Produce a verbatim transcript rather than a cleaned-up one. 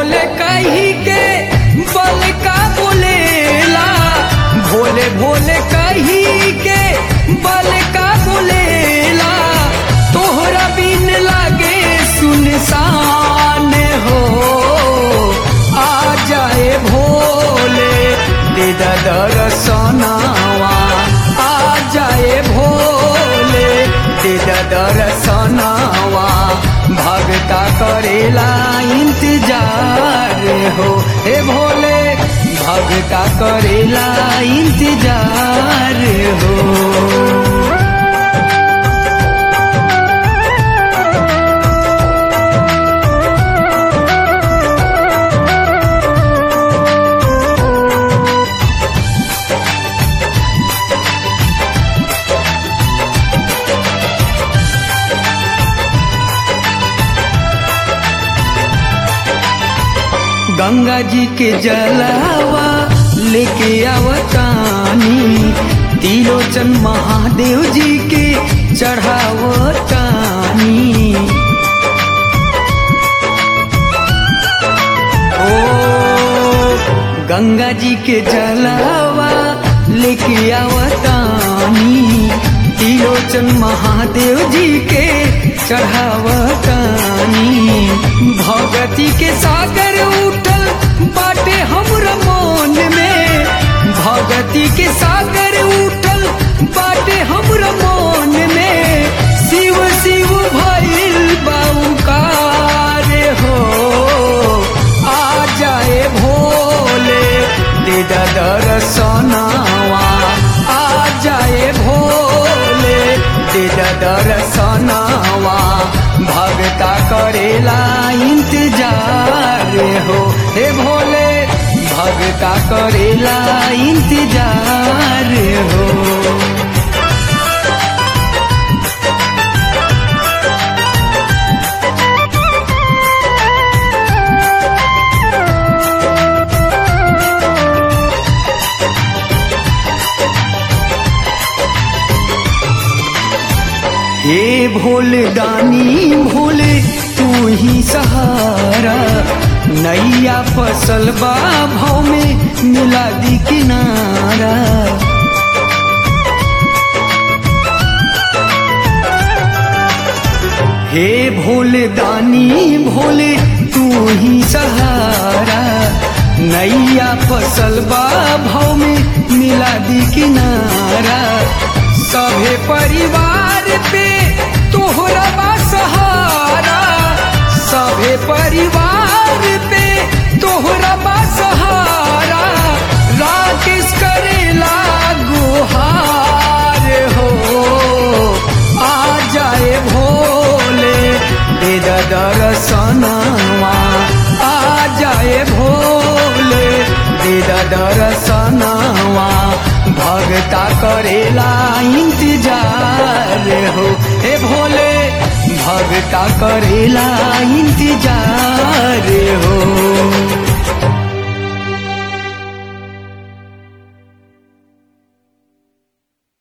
भोले कही के बल का बोलेला, भोले भोले कही के बल का बोलेला, तोहरा बिन लागे सुनसान हो। आ जाए भोले दे दर्शनवा, आ जाए भोले दे दर्शनवा, भगता करेला इंतजार हो। हे भोले भगता करेला इंतजार हो। गंगा जी के जलावा लेके आवतानी, त्रिलोचन महादेव जी के चढ़ावतानी। ओ गंगा जी के जलावा लेके आवतानी, त्रिलोचन महादेव जी के चढ़ावतानी। भगती के सागर उठल बाटे हमरा मन में, भगती के सागर उठल बाटे हमरा मन में, शिव शिव भइल बाउकार हो। आ जाए भोले दे दर्शनवा, आ जाए भोले दे दर्शनवा, भगता करेला इंतजार हो। हे भोले भगता करेला इंतजार हो। हे भोले दानी भोले तू ही सहारा, नैया फसल बा भाव में मिला दी किनारा। हे भोले दानी भोले तू ही सहारा, नैया फसल बा भाव में मिला दी किनारा। सभे परिवार पे तोहरा बा सहारा, सभे परिवार पे तोहरा बा सहारा, राकेश करेला गुहार हो। आ जाए भोले दे दर्शनवा, आ जाए भोले दे दर्शनवा, भगता करेला इंतजार हो। हे भोले भगता करेला इंतजार हो।